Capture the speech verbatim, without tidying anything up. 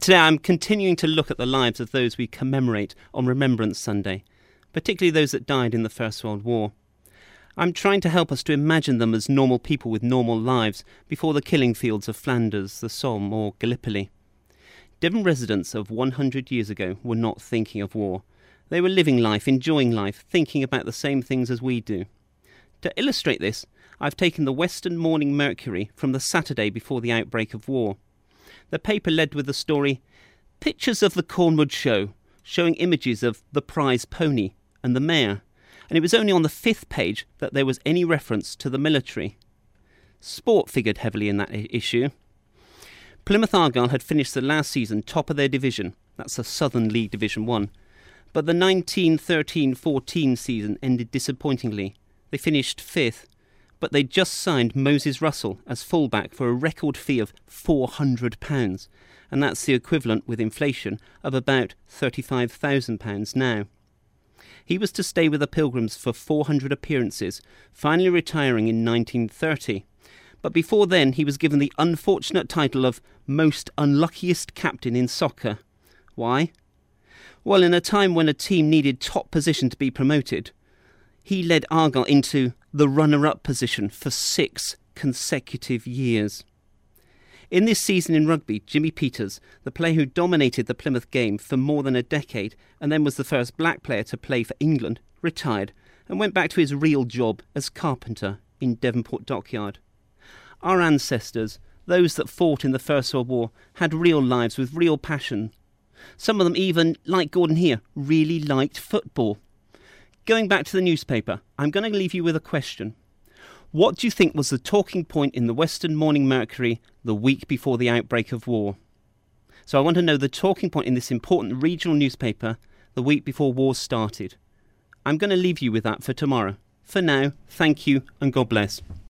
today I'm continuing to look at the lives of those we commemorate on Remembrance Sunday, particularly those that died in the First World War. I'm trying to help us to imagine them as normal people with normal lives before the killing fields of Flanders, the Somme or Gallipoli. Devon residents of one hundred years ago were not thinking of war. They were living life, enjoying life, thinking about the same things as we do. To illustrate this, I've taken the Western Morning Mercury from the Saturday before the outbreak of war. The paper led with the story, "Pictures of the Cornwood Show," showing images of the prize pony and the mayor, and it was only on the fifth page that there was any reference to the military. Sport figured heavily in that I- issue. Plymouth Argyle had finished the last season top of their division, that's the Southern League Division one, but the nineteen thirteen fourteen season ended disappointingly. They finished fifth, but they just signed Moses Russell as fullback for a record fee of four hundred pounds, and that's the equivalent with inflation of about thirty-five thousand pounds now. He was to stay with the Pilgrims for four hundred appearances, finally retiring in nineteen thirty. But before then he was given the unfortunate title of most unluckiest captain in soccer. Why? Well, in a time when a team needed top position to be promoted, he led Argyle into the runner-up position for six consecutive years. In this season in rugby, Jimmy Peters, the player who dominated the Plymouth game for more than a decade and then was the first black player to play for England, retired and went back to his real job as carpenter in Devonport Dockyard. Our ancestors, those that fought in the First World War, had real lives with real passion. Some of them even, like Gordon here, really liked football. Going back to the newspaper, I'm going to leave you with a question. What do you think was the talking point in the Western Morning Mercury the week before the outbreak of war? So I want to know the talking point in this important regional newspaper the week before war started. I'm going to leave you with that for tomorrow. For now, thank you and God bless.